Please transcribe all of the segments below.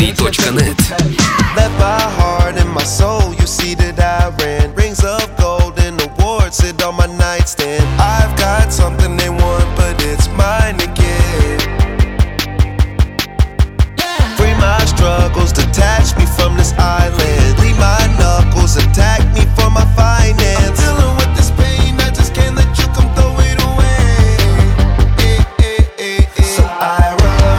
Dj.net. Left my heart and my soul, you see that I ran. Rings of gold and awards sit on my nightstand. I've got something they want, but it's mine to get. Free my struggles, detach me from this island. Leave my knuckles, attack me for my finance. I'm dealing with this pain, I just can't let you come throw it away. So I run.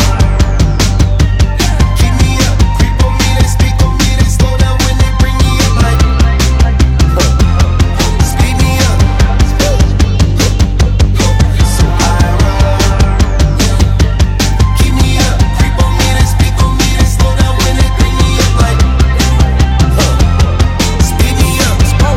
Keep me up, creep on me, they speak on me, they slow down when they bring me up like speed me up. So I run. Keep me up, creep on me, they speak on me, they slow down when they bring me up like speed me up.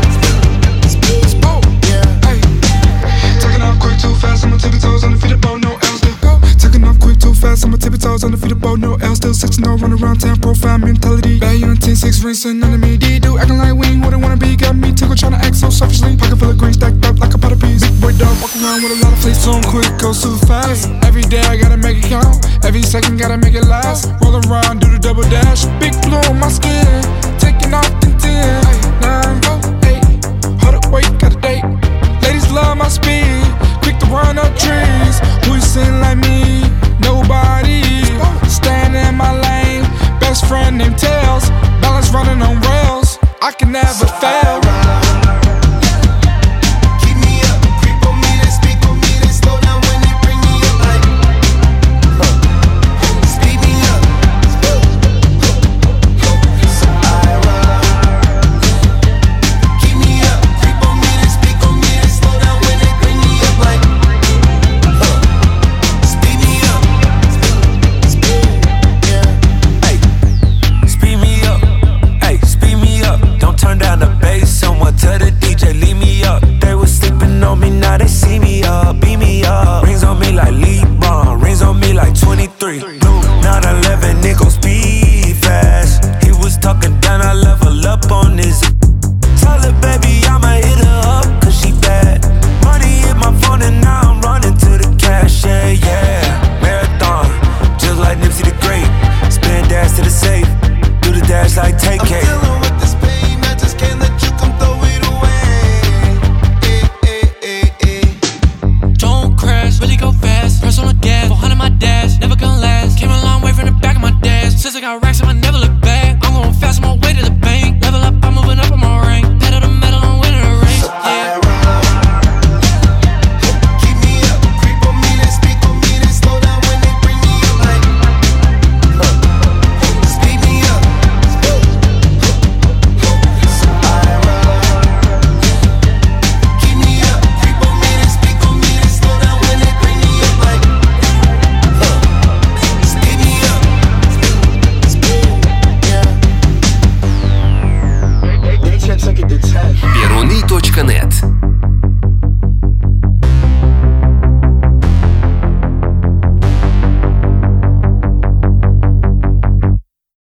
Taking off quick too fast, on my tippy toes, on the feet of bow, no L still. Taking off quick too fast, on my tippy toes, on the feet of bow, no L still. 6-0, run around town, profile mentality. Bad on 10-6, rinsing under me. D-do acting like we ain't what I wanna be. Got me tickle trying to act so selfishly. Pocket full of green stacked up like a pot of peas. Big boy dog walking around with a lot of fleas. So I'm quick, go super fast. Every day I gotta make it count. Every second gotta make it last. Roll around, do the double dash. Big blue on my skin. Taking off in 10, 9, 8. Hold up, wait, got a date. Ladies love my speed. Quick to run up trees. Who you sing like me? Nobody. Staying in my lane. Best friend named Tails. Balance running on rails. I can never fail.